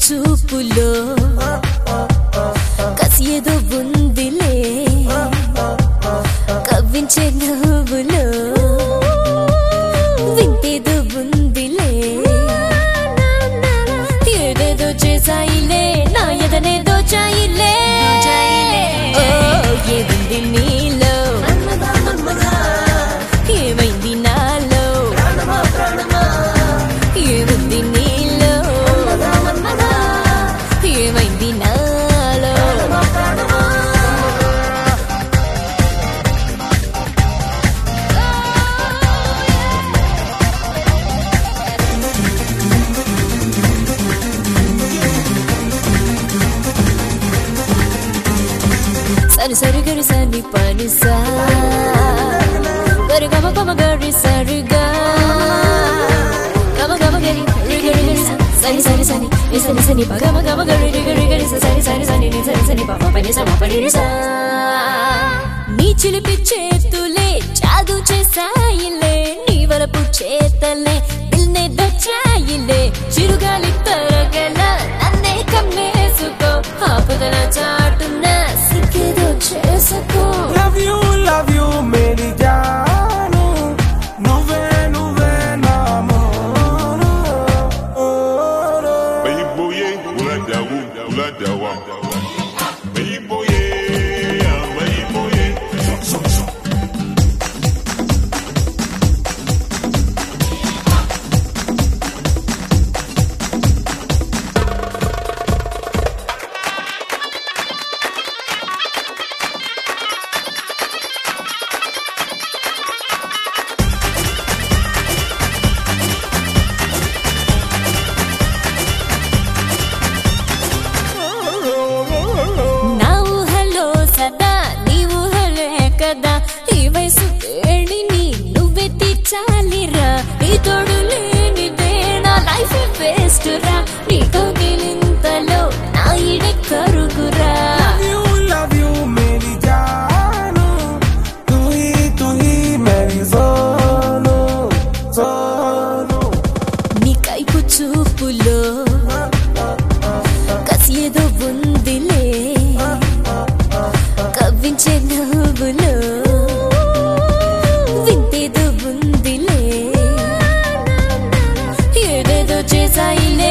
చూపులో కసి ఏదో ఉందిలే కవ్వించే నవ్వులో వింతేదో ఉందిలే ఏదేదో చేసాయిలే నా ఎదనే దోచాయిలే ఏముంది నీలో ఏమైంది నాలో ఏముంది నీలో ఏమైంది నాలో సరి సరి గరి సని పని సా గరి గమ గమ గరి సరిగా గమ గమ గరి రి గరి గరి సని సని సని ని సని సని ప గమ గమ గరి రి గరి గరి సని సని సని ని సని సని ప పని స పని రి సా నీ చిలిపి చేతులే జాదు చేసాయిలే నీ వలపు చేతలే దిల్నే దచాయిలే చిరుగాలి తరగల నన్నే కమ్మేసుకో ఆపదల చాటున్న సిగ్గేదో చేసుకో love you మేరీ జాను నువ్వే నువ్వే నా Monu Bayiboye uladawa Bayiboye bayiboye నా ఊహలో సదా నీ ఊహలే కదా ఈ వయసు వేడిని నువ్వే తీర్చాలిరా నీ తోడు లేనిదే నా లైఫ్ వేస్ట్ రా నీతో గిలింతలో నా ఇడే కరుగురా love you మేరీ జాను తూ హీ మేరీ సోను సోను నీ కైపు చూపులో కసి ఏదో ఉందిలే కవ్వించే నవ్వులో వింతేదో ఉందిలే ఏదేదో చేసాయిలే